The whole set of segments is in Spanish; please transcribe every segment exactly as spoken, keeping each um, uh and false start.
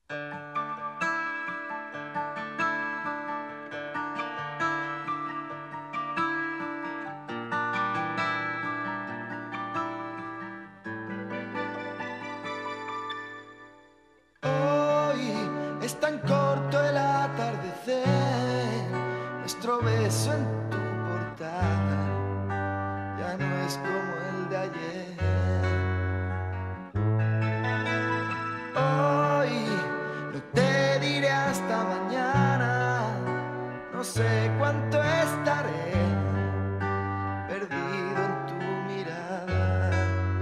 Hoy es tan corto el atardecer, nuestro beso en tu portada ya no es como el de ayer. Hoy no te diré hasta mañana, no sé cuánto estaré perdido en tu mirada.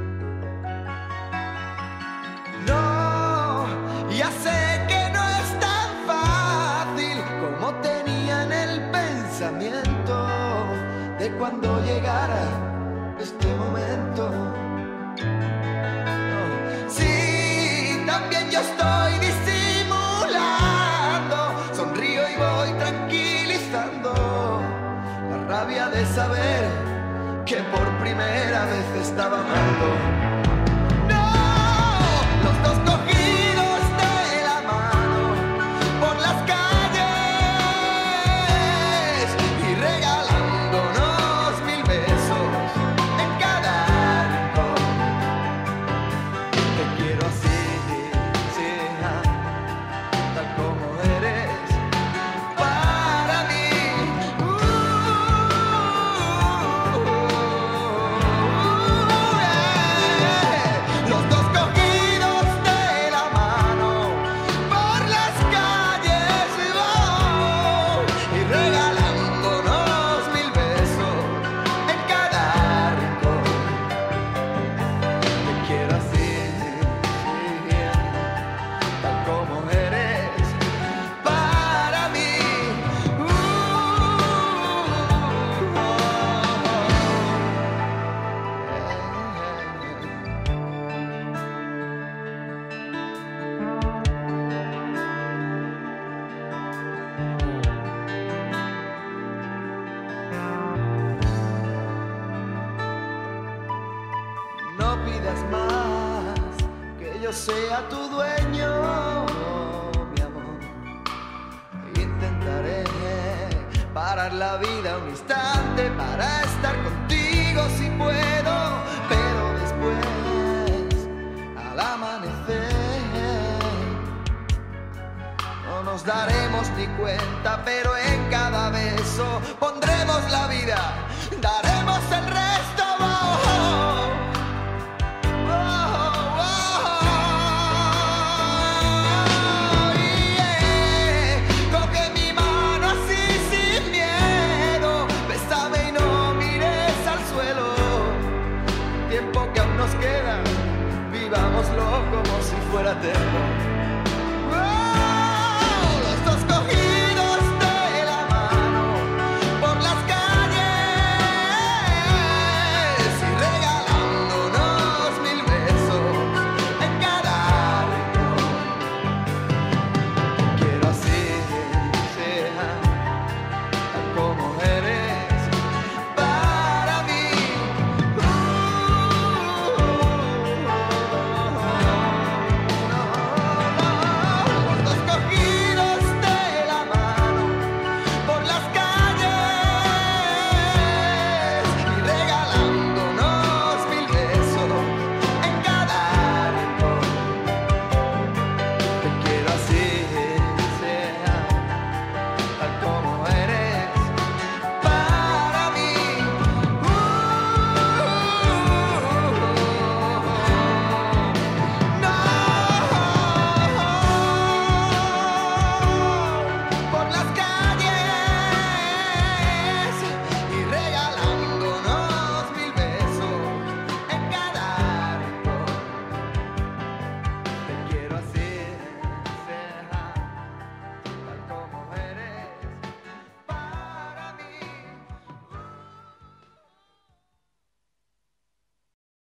No, ya sé que no es tan fácil como tenía en el pensamiento de cuando llegara este momento. No. Sí, también yo estoy disimulando, sonrío y voy tranquilizando la rabia de saber que por primera vez estaba amando. No pidas más que yo sea tu dueño, mi amor. Intentaré parar la vida un instante para estar contigo si puedo, pero después, al amanecer, no nos daremos ni cuenta, pero en cada beso pondremos la vida, daremos el resto. Oh, oh. Tiempo que aún nos queda, vivámoslo como si fuera eterno.